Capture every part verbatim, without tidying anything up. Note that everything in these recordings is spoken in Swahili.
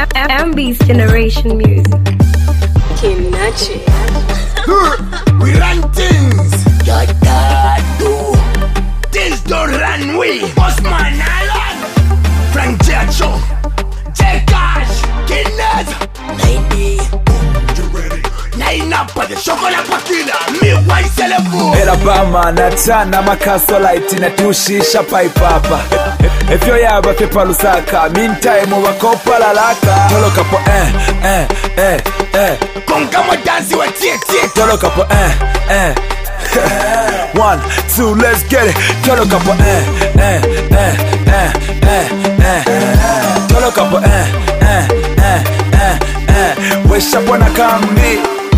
M B's Generation Music. Kinachi. We run things. Your dad do. Things don't run we. Bossman Island. Frank Jacho. J Cash. Kidness. ninety. Naina pa the chocolate pakila. Me why celebrate. Era bama na chana makaso light na tushisha pipe papa. If you have a paper lusaka, meantime wakopa la laka. Tolo kapo eh eh eh eh. Konga mo dance wa tie tie. Tolo kapo eh eh. One, two, let's get it. Tolo kapo eh eh eh eh eh eh. Tolo kapo eh eh eh eh eh. Wish up when I come me.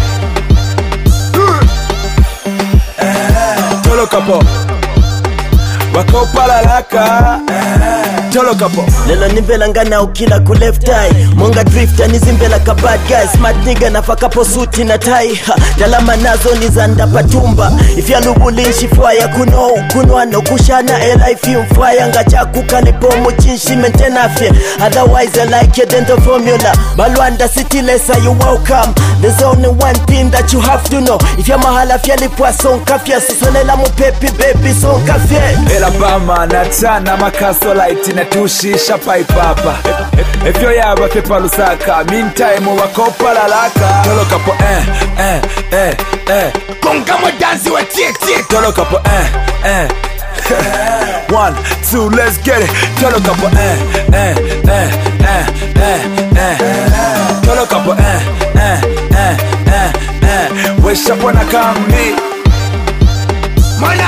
Tolo kapo wakopa la laka. Tolo kapo lelo nimbela ngana ukila ku left eye. Monga drifter nizimbela ka bad guy. Smart nigga nafaka po suti na tie. Dalama nazo nizanda patumba. If ya lubulinshi fire kuno kunwa no kushana a life you fire. Ngacha kukalipo muchinshi maintain afya. Otherwise I like it in the formula. Balwanda city lessa you welcome. There's only one thing that you have to know. If ya mahala fya lipwa son kafya. Sisolela mu pepi baby son kafya. Ela bama na chana makaso light na tushisha pipe papa. If you have a paper lusaka, meantime wakopa la laka. Tolo kapo eh eh eh eh. Konga mo dance wa tie tie. Tolo kapo eh eh. One, two, let's get it. Tolo kapo eh eh eh eh eh eh. Tolo kapo eh eh eh eh eh. Wish up when I come me. Mana.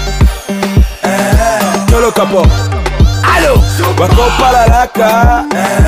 Tolo kapo Allo. wakopa la laka.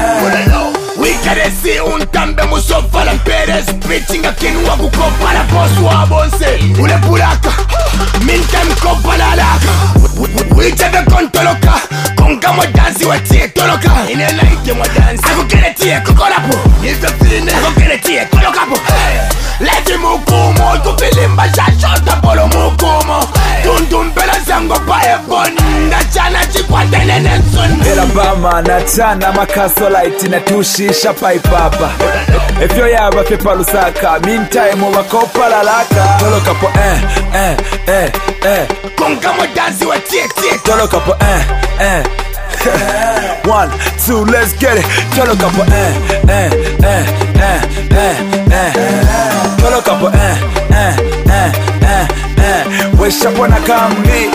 We can see un tambe musofa la peres pitching a king waku kopa la boss wa bonse. Ule puraka. Mintem kopa la laka. We chave kontoloka. Konga mo dance wa tie toloka. In a like mo dance. I go get a tie kokola po. If the feeling I go get a tie toloka po. Let him mukumo. Tu filimba shashota polo mukumo. Dun dun bela zango pa e boni. Na chana chikwate nene sun. Ela bama na chana makaso light na tushisha pipe papa. If you have a paper lusaka, meantime wakopa la laka. Tolo kapo eh eh eh eh. Konga mo dance wa tie tie. Tolo kapo eh eh. One, two, let's get it. Tolo kapo eh eh eh eh eh eh. Tolo kapo eh eh eh eh eh. Wish up when I come me.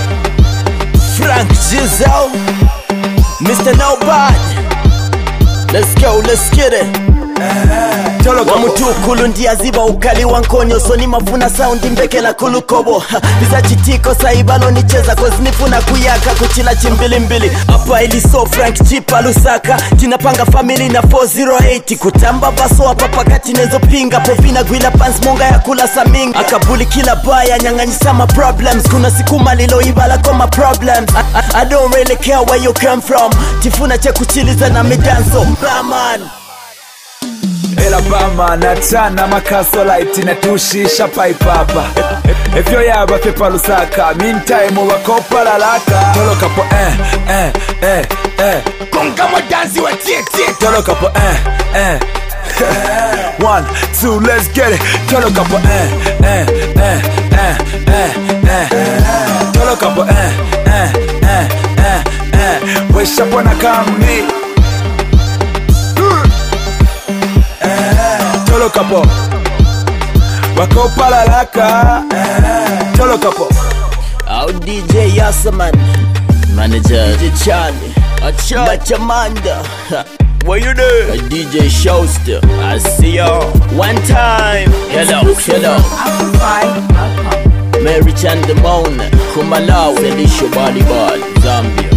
Frank Giselle, Mister Nobody. Let's go, let's get it. Tolo kapo Wamutukulu ndiya ziba ukali wankonyo. Soni mafuna soundi mbekela kulukobo. Biza chitiko saibalo nicheza cause nifuna kuyaka kuchila chimbili mbili. Apa iliso Frank Chipa Lusaka. Tinapanga family na four oh eight. Kutamba baso hapa pakati nezo pinga. Povina gwila pants monga ya kula saminga. Akabuli kila baya nyanganyisa ma problems. Kuna siku malilo ibala koma problems. I, I, I don't really care where you come from. Tifuna che kuchiliza na midanso Raman. Ela bama na chana makaso light na tushisha pipe papa. If you have a paper lusaka, meantime wakopa la laka. Tolo kapo eh eh eh eh. Konga mo dance wa tie tie. Tolo kapo eh eh. One, two, let's get it. Tolo kapo eh eh eh eh eh eh. Tolo kapo eh eh eh eh eh. Wish up when I come me. Tolo kapo wakopa la laka. Tolo kapo Our D J Yasaman, manager D J Charlie, Machamanda. What you do? D J Showster. I see y'all one time. Hello, hello. Mary Chandamona, Kumalaw, Felicia Body Ball, Zambia.